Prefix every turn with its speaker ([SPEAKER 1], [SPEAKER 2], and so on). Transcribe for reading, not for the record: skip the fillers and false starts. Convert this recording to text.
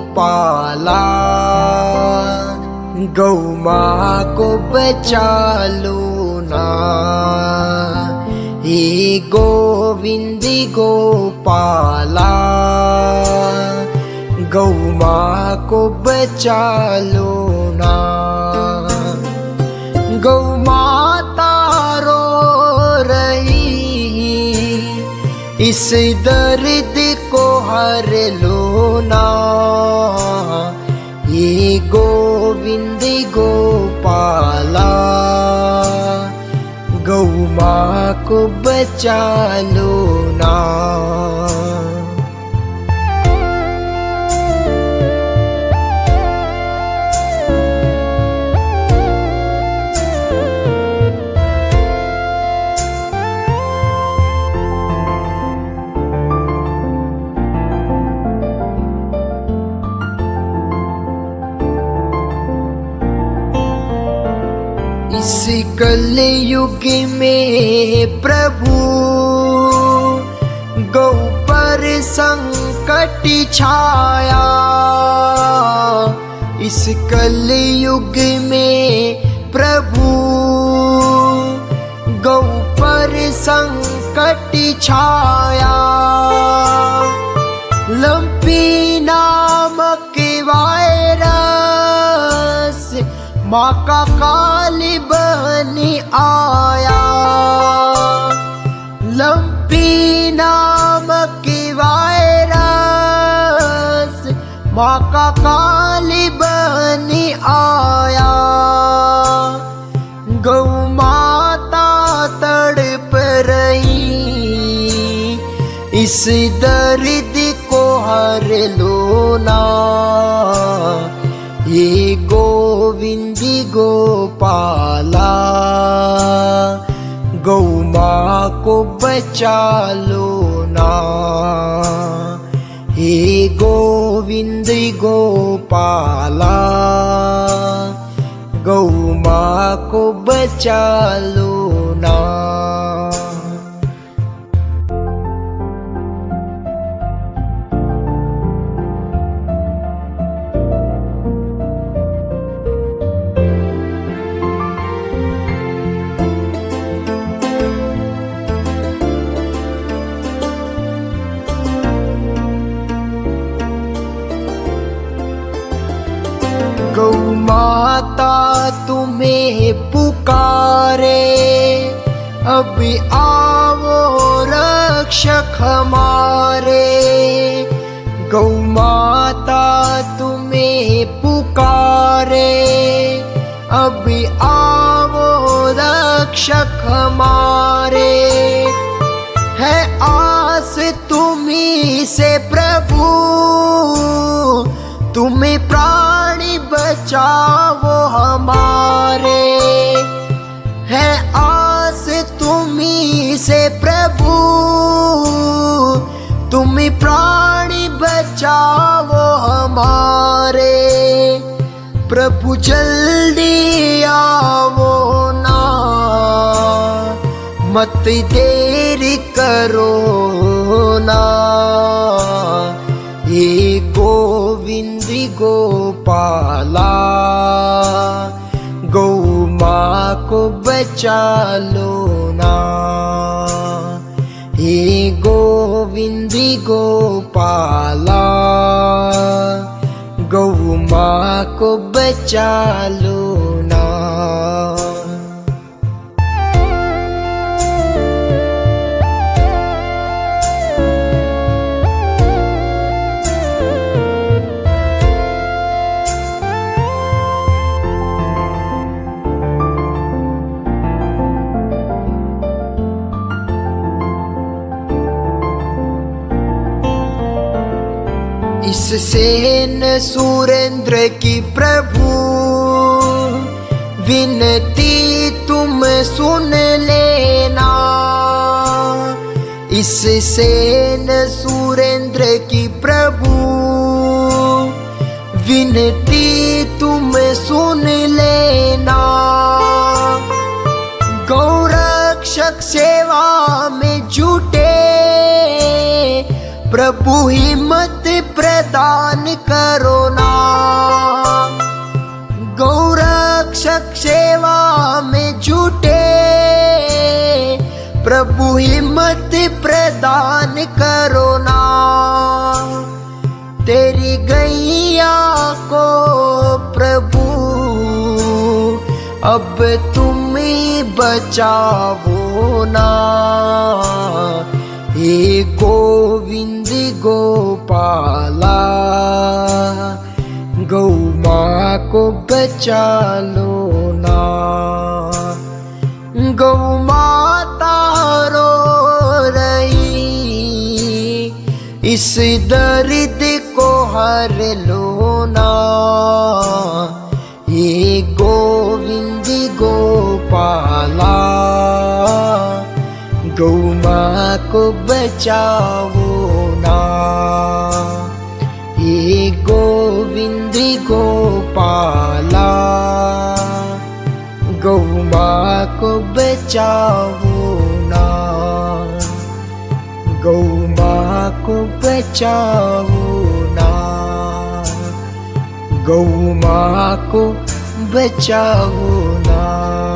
[SPEAKER 1] पाला, गौ माँ को बचा लो ना। हे गोविंद गोपाला, गौ माँ को बचा लो ना। गौ माता रो रही, इस दर्द को हर लो ना। ये गोविंद गोपाला, गौ माँ को बचा लो ना। इस कलयुग में प्रभु, गौ पर संकट छाया। इस कलयुग में प्रभु, गौ पर संकट छाया। लंपी नामक वायरस माँ का काल बन आया। लंपी नामक वायरस माँ का काल बन आया। गौ माता तड़प रही, इस दर्द को हर लो ना। ये गोविंद गोपाला, गौ माँ को बचा लो ना। हे गोविंद गोपाला, गौ माँ को बचा लो ना। गौ माता तुम्हें पुकारे, अब आओ रक्षक हमारे। गौ माता तुम्हें पुकारे, अब आओ रक्षक हमारे। है आस तुम्हीं से प्रभु, तुम्हें प्राण बचाओ हमारे। है आस तुम्हीं से प्रभु, तुम्हें प्राण बचाओ हमारे। प्रभु जल्दी आओ ना, मत देर करो ना। ये गोविंद गोपाला, गौ माँ को बचा लो ना। ये गोविंद गोपाला, गौ माँ को बचा लो ना। इस सेन सुरेंद्र की प्रभु, विनती तुम सुन लेना। इस सेन सुरेंद्र की प्रभु, विनती तुम सुन लेना। गौरक्षक सेवा में जुटे, प्रभु हिम्मत प्रदान प्रदान करो ना। गौरक्षक सेवा में जुटे, प्रभु हिम्मत प्रदान करो ना। तेरी गैया को प्रभु अब तुम ही बचाओ ना। हे गोविंद गोपाला, गौ माँ को बचा लो ना। गौ माता रो रही, इस दर्द को हर लो ना। ये गोविंद गोपाला, गौ माँ को बचाओ ना। ये गोविंद गोपाला, गौ माँ को बचाओ ना। गौ माँ को बचाओ ना। गौ माँ को बचाओ ना।